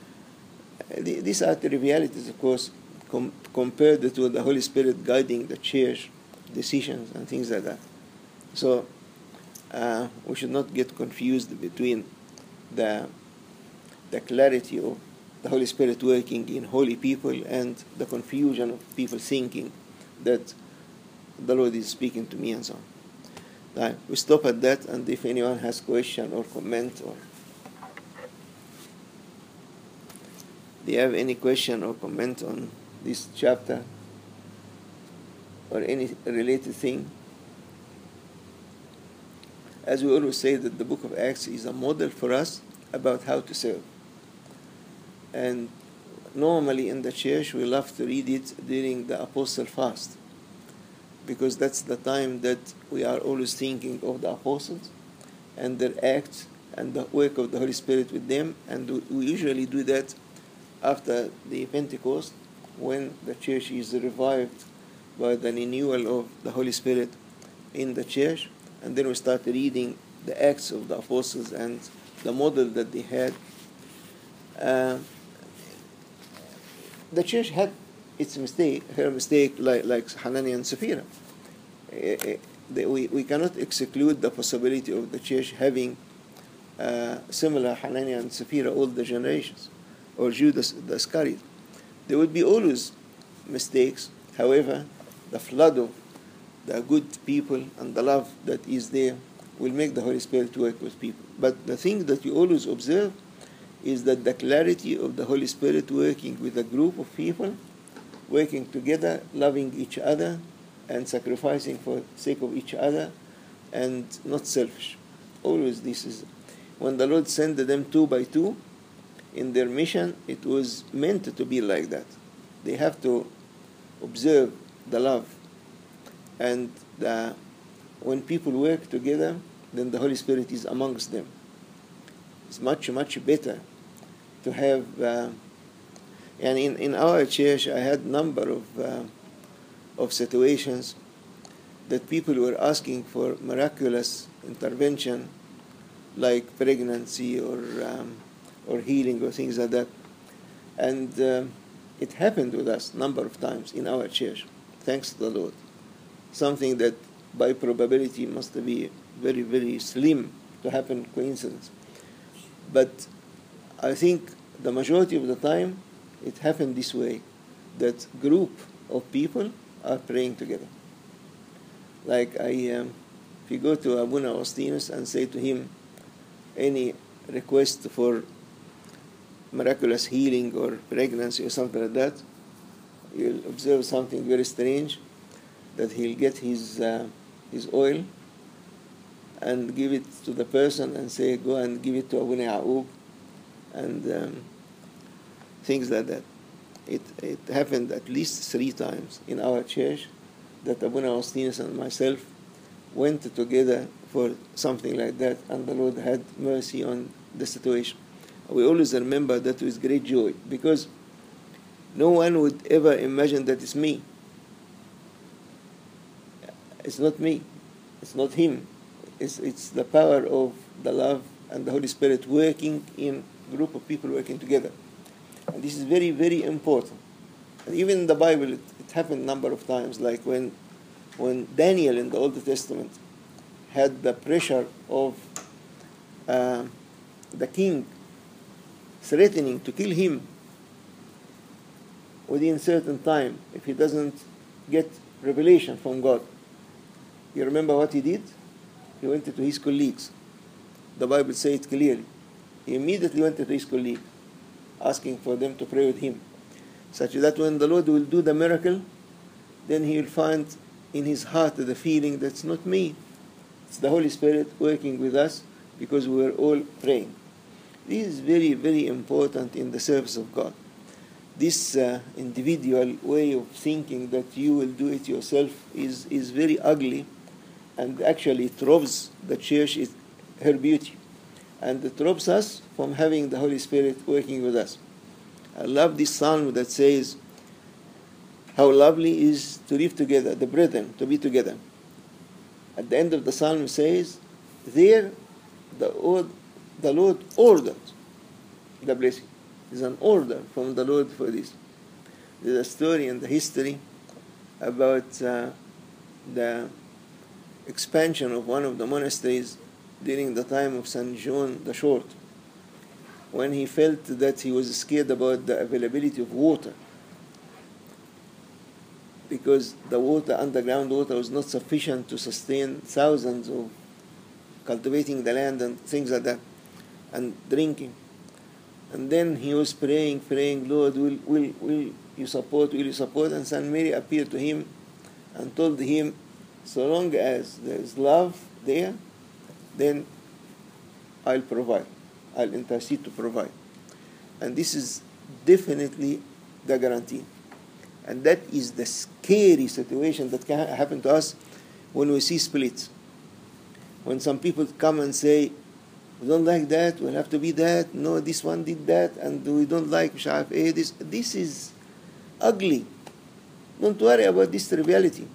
these are the realities, of course, com- compared to the Holy Spirit guiding the church decisions and things like that. So uh, we should not get confused between the the clarity of the Holy Spirit working in holy people and the confusion of people thinking that the Lord is speaking to me and so on. Right. We stop at that, and if anyone has question or comment, or do you have any question or comment on this chapter or any related thing? As we always say, that the book of Acts is a model for us about how to serve. And normally in the church we love to read it during the Apostle Fast, because that's the time that we are always thinking of the apostles and their acts and the work of the Holy Spirit with them. And we usually do that after the Pentecost, when the church is revived by the renewal of the Holy Spirit in the church. And then we start reading the Acts of the Apostles and the model that they had. Uh, the church had its mistake, her mistake, like, like Hananiah and Sapphira. Uh, we, we cannot exclude the possibility of the church having uh, similar Hananiah and Sapphira all the generations, or Judas the Iscariot. There would be always mistakes. However, the flood of the good people and the love that is there will make the Holy Spirit work with people. But the thing that you always observe is that the clarity of the Holy Spirit working with a group of people, working together, loving each other, and sacrificing for the sake of each other, and not selfish. Always this is. When the Lord sent them two by two in their mission, it was meant to be like that. They have to observe the love. And the, when people work together, then the Holy Spirit is amongst them. It's much, much better to have, uh, and in, in our church I had a number of, uh, of situations that people were asking for miraculous intervention, like pregnancy or, um, or healing or things like that. And uh, it happened with us a number of times in our church, thanks to the Lord. Something that by probability must be very, very slim to happen coincidence. But I think the majority of the time it happened this way, that group of people are praying together. Like I, um, if you go to Abuna Augustinus and say to him any request for miraculous healing or pregnancy or something like that, you'll observe something very strange, that he'll get his uh, his oil and give it to the person and say, go and give it to Abu Ya'qub, and um, things like that. It, it happened at least three times in our church that Abu Augustinus and myself went together for something like that, and the Lord had mercy on the situation. We always remember that with great joy, because no one would ever imagine that it's me. It's not me. It's not him. It's, it's the power of the love and the Holy Spirit working in a group of people working together. And this is very, very important. And even in the Bible, it, it happened a number of times, like when, when Daniel in the Old Testament had the pressure of uh, the king threatening to kill him within certain time if he doesn't get revelation from God. You remember what he did? He went to his colleagues. The Bible says it clearly. He immediately went to his colleague, asking for them to pray with him, such that when the Lord will do the miracle, then he will find in his heart the feeling that's not me, it's the Holy Spirit working with us, because we were all praying. This is very, very important in the service of God. This uh, individual way of thinking that you will do it yourself is, is very ugly, and actually it robs the church it, her beauty, and it robs us from having the Holy Spirit working with us. I love this psalm that says how lovely is to live together, the brethren, to be together. At the end of the psalm it says, there the, the Lord ordered the blessing. There's an order from the Lord for this. There's a story in the history about uh, the expansion of one of the monasteries during the time of Saint John the Short, when he felt that he was scared about the availability of water, because the water, underground water, was not sufficient to sustain thousands of cultivating the land and things like that, and drinking. And then he was praying, praying, Lord, will, will, will you support, will you support? And Saint Mary appeared to him and told him, so long as there is love there, then I'll provide. I'll intercede to provide. And this is definitely the guarantee. And that is the scary situation that can happen to us when we see splits. When some people come and say, we don't like that, we'll have to be that, no, this one did that, and we don't like Sha'af A, this. This is ugly. Don't worry about this triviality.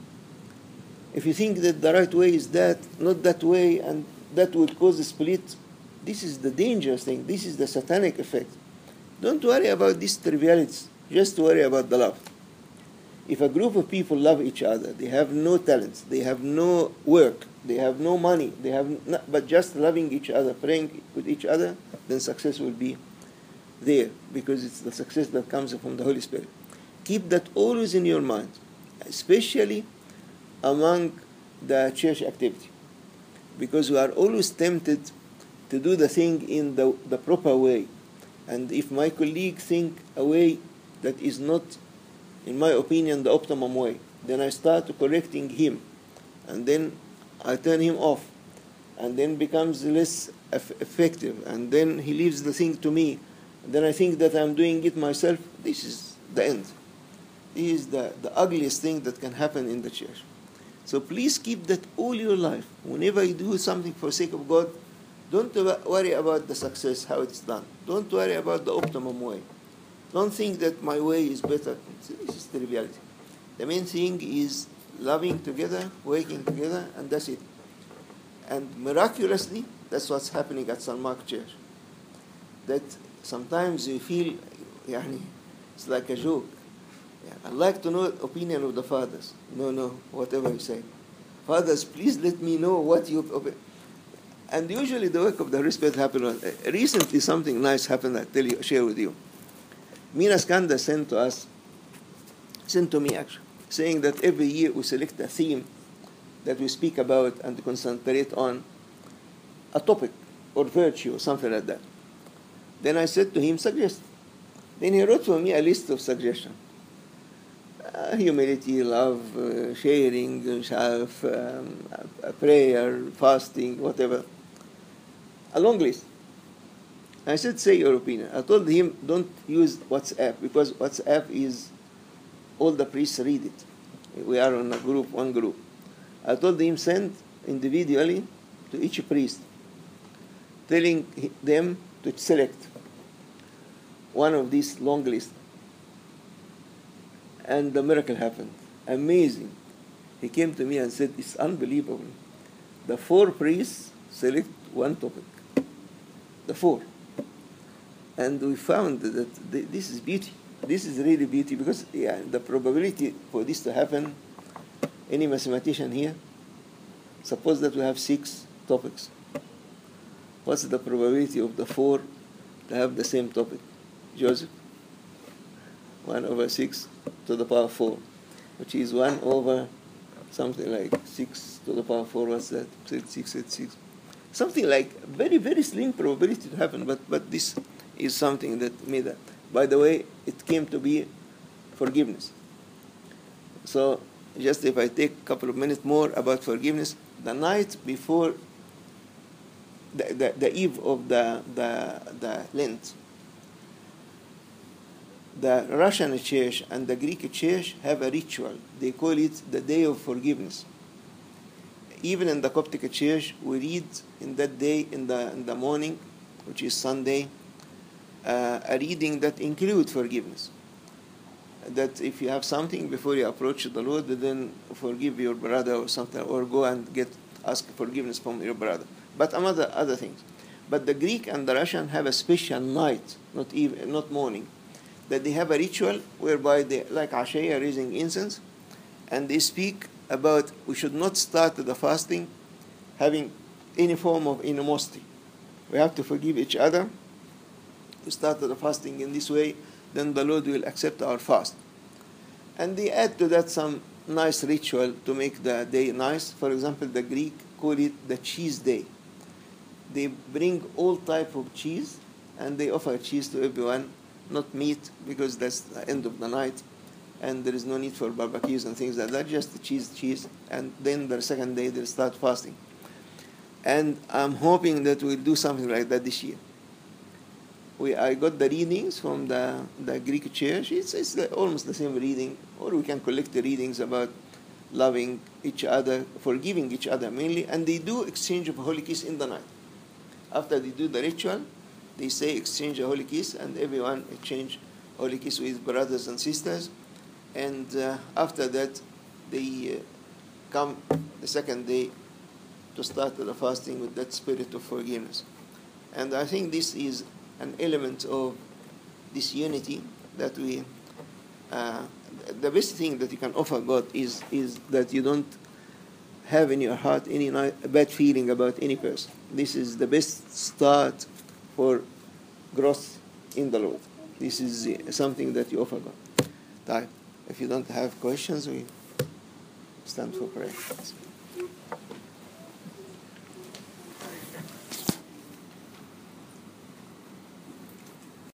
If you think that the right way is that, not that way, and that would cause a split, this is the dangerous thing. This is the satanic effect. Don't worry about these trivialities. Just worry about the love. If a group of people love each other, they have no talents, they have no work, they have no money, they have not, but just loving each other, praying with each other, then success will be there, because it's the success that comes from the Holy Spirit. Keep that always in your mind, especially among the church activity, because we are always tempted to do the thing in the, the proper way. And if my colleague think a way that is not, in my opinion, the optimum way, then I start correcting him, and then I turn him off, and then becomes less eff- effective, and then he leaves the thing to me, and then I think that I'm doing it myself. This is the end. This is the, the ugliest thing that can happen in the church. So please keep that all your life. Whenever you do something for the sake of God, don't worry about the success, how it's done. Don't worry about the optimum way. Don't think that my way is better. This is the reality. The main thing is loving together, working together, and that's it. And miraculously, that's what's happening at Saint Mark Church. That sometimes you feel, yani, it's like a joke. Yeah, I'd like to know the opinion of the fathers. No, no, whatever you say. Fathers, please let me know what you... Op- and usually the work of the Holy Spirit happens. Recently something nice happened, I'll tell you, share with you. Mina Skanda sent to us, sent to me actually, saying that every year we select a theme that we speak about and concentrate on a topic or virtue or something like that. Then I said to him, suggest. Then he wrote for me a list of suggestions. Uh, humility, love, uh, sharing, uh, um, uh, prayer, fasting, whatever. A long list. I said, say your opinion. I told him, don't use WhatsApp, because WhatsApp is, all the priests read it. We are on a group, one group. I told him, send individually to each priest, telling them to select one of these long lists. And the miracle happened. Amazing. He came to me and said, it's unbelievable. The four priests select one topic. The four. And we found that this is beauty. This is really beauty, because yeah, the probability for this to happen, any mathematician here, suppose that we have six topics. What's the probability of the four to have the same topic? Joseph? one over six to the power four, which is one over something like six to the power four. What's that? six, eight, six. Something like very, very slim probability to happen, but, but this is something that made that. By the way, it came to be forgiveness. So just if I take a couple of minutes more about forgiveness, the night before the, the, the eve of the, the, the Lent, the Russian church and the Greek church have a ritual. They call it the Day of Forgiveness. Even in the Coptic church, we read in that day, in the, in the morning, which is Sunday, uh, a reading that includes forgiveness. That if you have something before you approach the Lord, then forgive your brother or something, or go and get ask forgiveness from your brother. But other other things. But the Greek and the Russian have a special night, not even not morning, that they have a ritual whereby they, like Ashaya, raising incense, and they speak about we should not start the fasting having any form of animosity. We have to forgive each other. We start the fasting in this way, then the Lord will accept our fast. And they add to that some nice ritual to make the day nice. For example, the Greek call it the cheese day. They bring all type of cheese, and they offer cheese to everyone, not meat, because that's the end of the night, and there is no need for barbecues and things like that, just the cheese, cheese, and then the second day they'll start fasting. And I'm hoping that we'll do something like that this year. We, I got the readings from the, the Greek church. It's, it's the, almost the same reading, or we can collect the readings about loving each other, forgiving each other mainly, and they do exchange of holy kiss in the night. After they do the ritual, they say exchange a holy kiss, and everyone exchange holy kiss with brothers and sisters. And uh, after that, they uh, come the second day to start the fasting with that spirit of forgiveness. And I think this is an element of this unity that we, uh, the best thing that you can offer God is, is that you don't have in your heart any bad feeling about any person. This is the best start for growth in the Lord. This is something that you offer God. If you don't have questions, we stand for prayer.